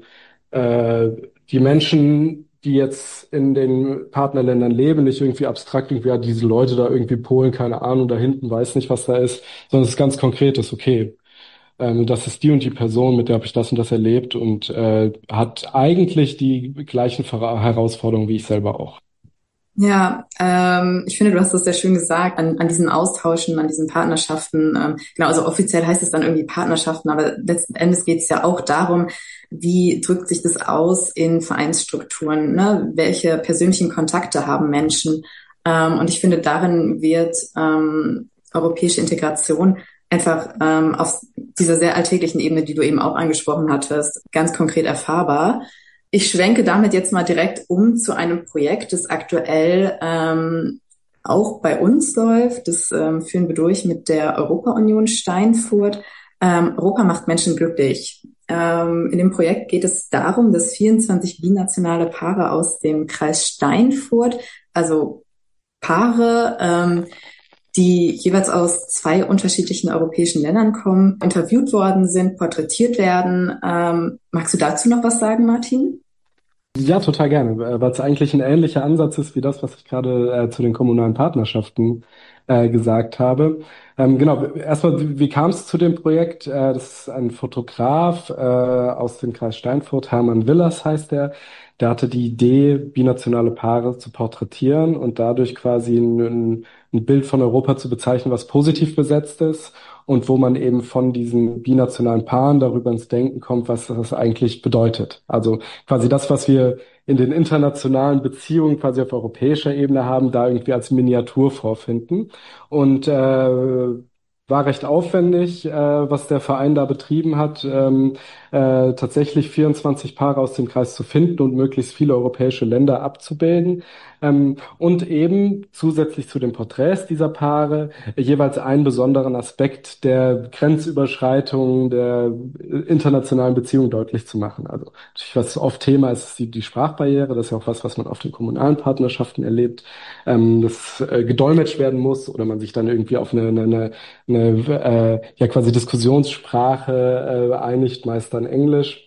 die Menschen, die jetzt in den Partnerländern leben, nicht irgendwie abstrakt irgendwie, ja, diese Leute da irgendwie Polen, keine Ahnung, da hinten weiß nicht, was da ist, sondern es ist ganz konkretes, okay, das ist die und die Person, mit der habe ich das und das erlebt und hat eigentlich die gleichen Herausforderungen wie ich selber auch. Ja, ich finde, du hast das sehr schön gesagt, an diesen Austauschen, an diesen Partnerschaften. Genau, also offiziell heißt es dann irgendwie Partnerschaften, aber letzten Endes geht es ja auch darum, wie drückt sich das aus in Vereinsstrukturen, ne? Welche persönlichen Kontakte haben Menschen? Und ich finde, darin wird europäische Integration einfach auf dieser sehr alltäglichen Ebene, die du eben auch angesprochen hattest, ganz konkret erfahrbar. Ich schwenke damit jetzt mal direkt um zu einem Projekt, das aktuell auch bei uns läuft. Das führen wir durch mit der Europa-Union Steinfurt. Europa macht Menschen glücklich. In dem Projekt geht es darum, dass 24 binationale Paare aus dem Kreis Steinfurt, also Paare, die jeweils aus 2 unterschiedlichen europäischen Ländern kommen, interviewt worden sind, porträtiert werden. Magst du dazu noch was sagen, Martin? Ja, total gerne, weil es eigentlich ein ähnlicher Ansatz ist wie das, was ich gerade zu den kommunalen Partnerschaften gesagt habe. Genau, erstmal, wie kam es zu dem Projekt? Das ist ein Fotograf aus dem Kreis Steinfurt, Hermann Willers heißt er. Der hatte die Idee, binationale Paare zu porträtieren und dadurch quasi ein Bild von Europa zu bezeichnen, was positiv besetzt ist und wo man eben von diesen binationalen Paaren darüber ins Denken kommt, was das eigentlich bedeutet. Also quasi das, was wir in den internationalen Beziehungen quasi auf europäischer Ebene haben, da irgendwie als Miniatur vorfinden. Und war recht aufwendig, was der Verein da betrieben hat, tatsächlich 24 Paare aus dem Kreis zu finden und möglichst viele europäische Länder abzubilden. Und eben zusätzlich zu den Porträts dieser Paare jeweils einen besonderen Aspekt der Grenzüberschreitung der internationalen Beziehung deutlich zu machen. Also natürlich, was oft Thema ist, ist die Sprachbarriere. Das ist ja auch was man auf den kommunalen Partnerschaften erlebt, das gedolmetscht werden muss oder man sich dann irgendwie auf eine ja quasi Diskussionssprache einigt, meist dann Englisch.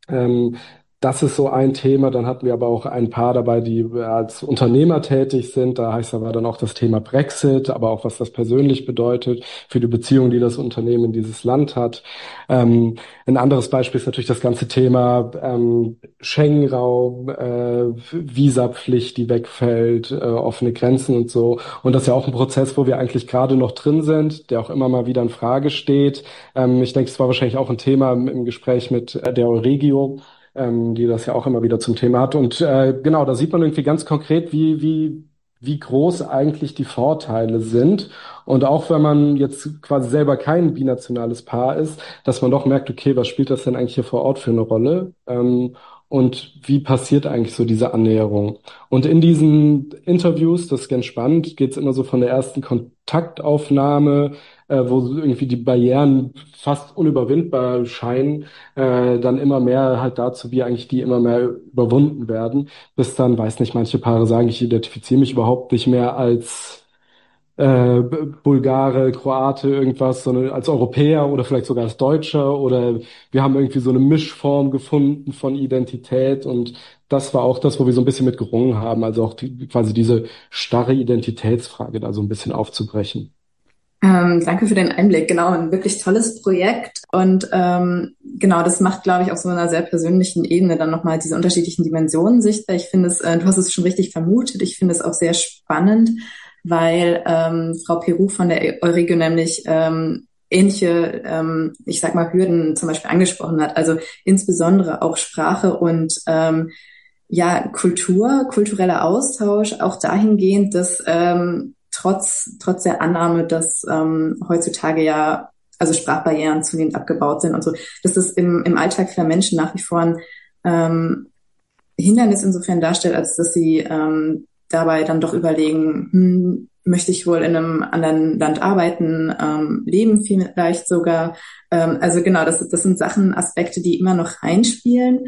Das ist so ein Thema. Dann hatten wir aber auch ein paar dabei, die als Unternehmer tätig sind. Da heißt aber dann auch das Thema Brexit, aber auch was das persönlich bedeutet für die Beziehung, die das Unternehmen in dieses Land hat. Ein anderes Beispiel ist natürlich das ganze Thema Schengen-Raum, Visapflicht, die wegfällt, offene Grenzen und so. Und das ist ja auch ein Prozess, wo wir eigentlich gerade noch drin sind, der auch immer mal wieder in Frage steht. Ich denke, es war wahrscheinlich auch ein Thema im Gespräch mit der Euregio, die das ja auch immer wieder zum Thema hat. Und genau, da sieht man irgendwie ganz konkret, wie groß eigentlich die Vorteile sind. Und auch wenn man jetzt quasi selber kein binationales Paar ist, dass man doch merkt, okay, was spielt das denn eigentlich hier vor Ort für eine Rolle? Und wie passiert eigentlich so diese Annäherung? Und in diesen Interviews, das ist ganz spannend, geht es immer so von der ersten Kontaktaufnahme, wo irgendwie die Barrieren fast unüberwindbar scheinen, dann immer mehr halt dazu, wie eigentlich die immer mehr überwunden werden, bis dann, weiß nicht, manche Paare sagen, ich identifiziere mich überhaupt nicht mehr als Bulgare, Kroate, irgendwas, sondern als Europäer oder vielleicht sogar als Deutscher oder wir haben irgendwie so eine Mischform gefunden von Identität und das war auch das, wo wir so ein bisschen mit gerungen haben, also auch quasi diese starre Identitätsfrage da so ein bisschen aufzubrechen. Danke für den Einblick. Genau, ein wirklich tolles Projekt. Und genau, das macht, glaube ich, auf so einer sehr persönlichen Ebene dann nochmal diese unterschiedlichen Dimensionen sichtbar. Ich finde es, du hast es schon richtig vermutet, ich finde es auch sehr spannend, weil Frau Peru von der Euregio nämlich ähnliche, ich sag mal, Hürden zum Beispiel angesprochen hat. Also insbesondere auch Sprache und kultureller Austausch, auch dahingehend, dass trotz der Annahme, dass heutzutage ja also Sprachbarrieren zunehmend abgebaut sind und so, dass das im Alltag für Menschen nach wie vor ein Hindernis insofern darstellt, als dass sie dabei dann doch überlegen, möchte ich wohl in einem anderen Land arbeiten, leben vielleicht sogar. Also genau, das sind Sachen, Aspekte, die immer noch reinspielen.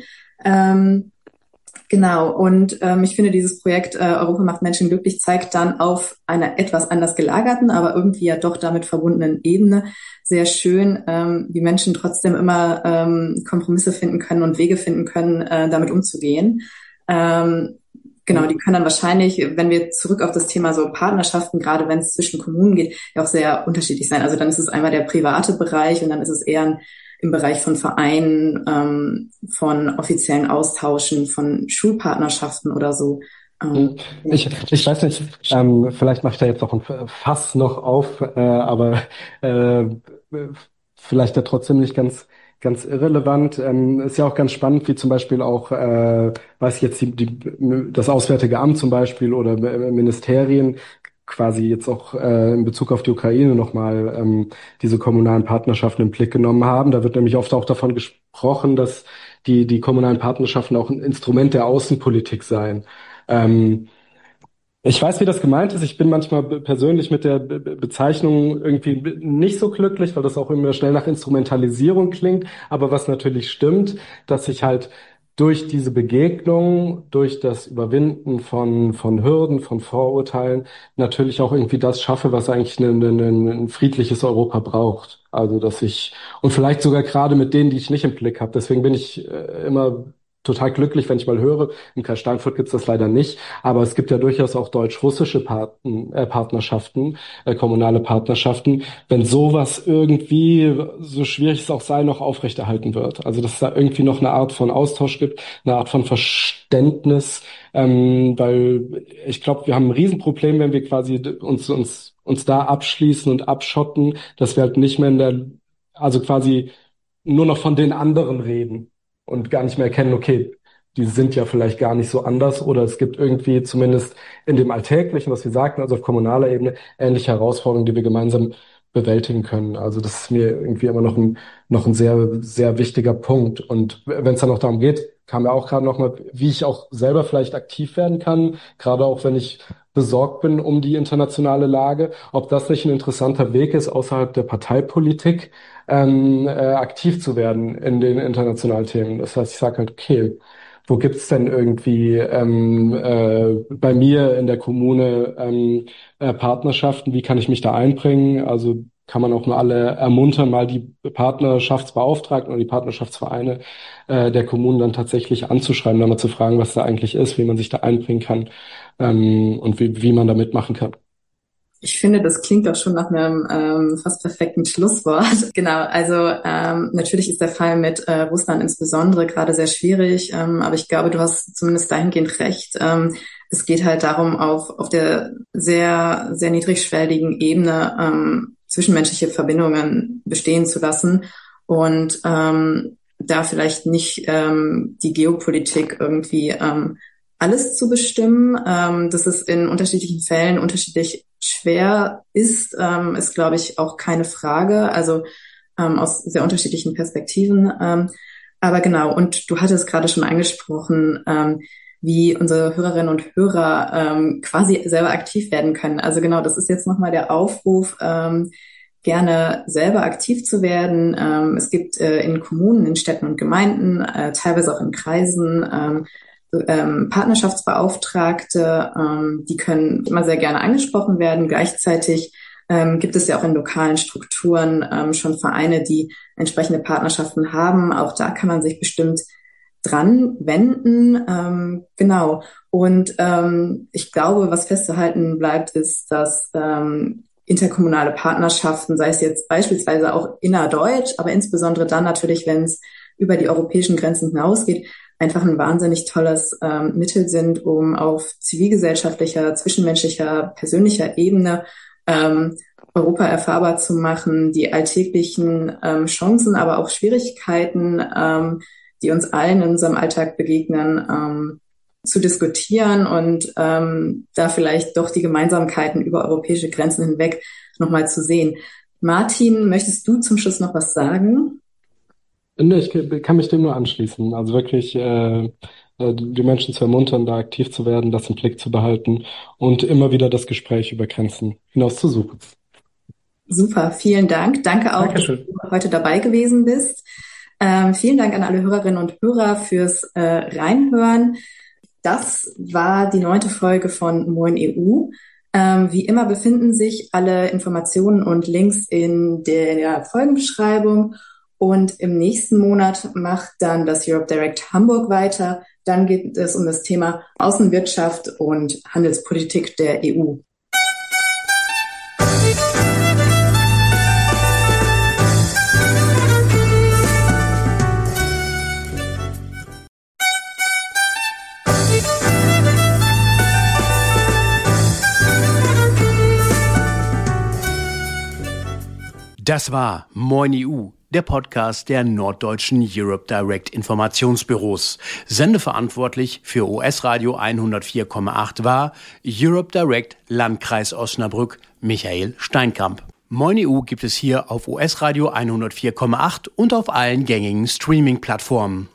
Genau, und ich finde, dieses Projekt Europa macht Menschen glücklich zeigt dann auf einer etwas anders gelagerten, aber irgendwie ja doch damit verbundenen Ebene sehr schön, wie Menschen trotzdem immer Kompromisse finden können und Wege finden können, damit umzugehen. Genau, die können dann wahrscheinlich, wenn wir zurück auf das Thema so Partnerschaften, gerade wenn es zwischen Kommunen geht, ja auch sehr unterschiedlich sein. Also dann ist es einmal der private Bereich und dann ist es eher im Bereich von Vereinen, von offiziellen Austauschen, von Schulpartnerschaften oder so. Ich weiß nicht, vielleicht mache ich da jetzt noch ein Fass noch auf, aber vielleicht ja trotzdem nicht ganz irrelevant. Ist ja auch ganz spannend, wie zum Beispiel auch, weiß ich jetzt, das Auswärtige Amt zum Beispiel oder Ministerien quasi jetzt auch in Bezug auf die Ukraine nochmal diese kommunalen Partnerschaften im Blick genommen haben. Da wird nämlich oft auch davon gesprochen, dass die kommunalen Partnerschaften auch ein Instrument der Außenpolitik seien. Ich weiß, wie das gemeint ist. Ich bin manchmal persönlich mit der Bezeichnung irgendwie nicht so glücklich, weil das auch immer schnell nach Instrumentalisierung klingt. Aber was natürlich stimmt, dass ich halt durch diese Begegnung, durch das Überwinden von Hürden, von Vorurteilen natürlich auch irgendwie das schaffe, was eigentlich ein friedliches Europa braucht. Also und vielleicht sogar gerade mit denen, die ich nicht im Blick habe. Deswegen bin ich immer total glücklich, wenn ich mal höre, im Kreis Steinfurt gibt's das leider nicht, aber es gibt ja durchaus auch deutsch-russische Partnerschaften, kommunale Partnerschaften, wenn sowas irgendwie, so schwierig es auch sei, noch aufrechterhalten wird. Also dass es da irgendwie noch eine Art von Austausch gibt, eine Art von Verständnis, weil ich glaube, wir haben ein Riesenproblem, wenn wir quasi uns da abschließen und abschotten, dass wir halt nicht mehr also quasi nur noch von den anderen reden und gar nicht mehr erkennen, okay, die sind ja vielleicht gar nicht so anders oder es gibt irgendwie zumindest in dem Alltäglichen, was wir sagten, also auf kommunaler Ebene, ähnliche Herausforderungen, die wir gemeinsam bewältigen können. Also das ist mir irgendwie immer noch ein sehr, sehr wichtiger Punkt. Und wenn es dann noch darum geht, kam ja auch gerade noch mal, wie ich auch selber vielleicht aktiv werden kann, gerade auch wenn ich besorgt bin um die internationale Lage, ob das nicht ein interessanter Weg ist, außerhalb der Parteipolitik aktiv zu werden in den internationalen Themen. Das heißt, ich sage halt, okay, wo gibt's denn irgendwie bei mir in der Kommune Partnerschaften? Wie kann ich mich da einbringen? Also kann man auch nur alle ermuntern, mal die Partnerschaftsbeauftragten oder die Partnerschaftsvereine der Kommunen dann tatsächlich anzuschreiben, da mal zu fragen, was da eigentlich ist, wie man sich da einbringen kann und wie man da mitmachen kann. Ich finde, das klingt auch schon nach einem fast perfekten Schlusswort. Genau, also natürlich ist der Fall mit Russland insbesondere gerade sehr schwierig, aber ich glaube, du hast zumindest dahingehend recht. Es geht halt darum, auf der sehr, sehr niedrigschwelligen Ebene zwischenmenschliche Verbindungen bestehen zu lassen und da vielleicht nicht die Geopolitik irgendwie alles zu bestimmen. Dass es in unterschiedlichen Fällen unterschiedlich schwer ist glaube ich, auch keine Frage. Also aus sehr unterschiedlichen Perspektiven. Aber genau, und du hattest gerade schon angesprochen, wie unsere Hörerinnen und Hörer quasi selber aktiv werden können. Also genau, das ist jetzt nochmal der Aufruf, gerne selber aktiv zu werden. Es gibt in Kommunen, in Städten und Gemeinden, teilweise auch in Kreisen, Partnerschaftsbeauftragte, die können immer sehr gerne angesprochen werden. Gleichzeitig gibt es ja auch in lokalen Strukturen schon Vereine, die entsprechende Partnerschaften haben. Auch da kann man sich bestimmt dran wenden. Genau. Und ich glaube, was festzuhalten bleibt, ist, dass interkommunale Partnerschaften, sei es jetzt beispielsweise auch innerdeutsch, aber insbesondere dann natürlich, wenn es über die europäischen Grenzen hinausgeht, einfach ein wahnsinnig tolles Mittel sind, um auf zivilgesellschaftlicher, zwischenmenschlicher, persönlicher Ebene Europa erfahrbar zu machen, die alltäglichen Chancen, aber auch Schwierigkeiten, die uns allen in unserem Alltag begegnen, zu diskutieren und da vielleicht doch die Gemeinsamkeiten über europäische Grenzen hinweg nochmal zu sehen. Martin, möchtest du zum Schluss noch was sagen? Nee, ich kann mich dem nur anschließen. Also wirklich die Menschen zu ermuntern, da aktiv zu werden, das im Blick zu behalten und immer wieder das Gespräch über Grenzen hinaus zu suchen. Super, vielen Dank. Danke auch, Dankeschön, dass du heute dabei gewesen bist. Vielen Dank an alle Hörerinnen und Hörer fürs Reinhören. Das war die 9. Folge von Moin EU. Wie immer befinden sich alle Informationen und Links in der Folgenbeschreibung. Und im nächsten Monat macht dann das Europe Direct Hamburg weiter. Dann geht es um das Thema Außenwirtschaft und Handelspolitik der EU. Das war Moin EU, der Podcast der norddeutschen Europe Direct Informationsbüros. Sendeverantwortlich für OS Radio 104,8 war Europe Direct Landkreis Osnabrück Michael Steinkamp. Moin EU gibt es hier auf OS Radio 104,8 und auf allen gängigen Streaming-Plattformen.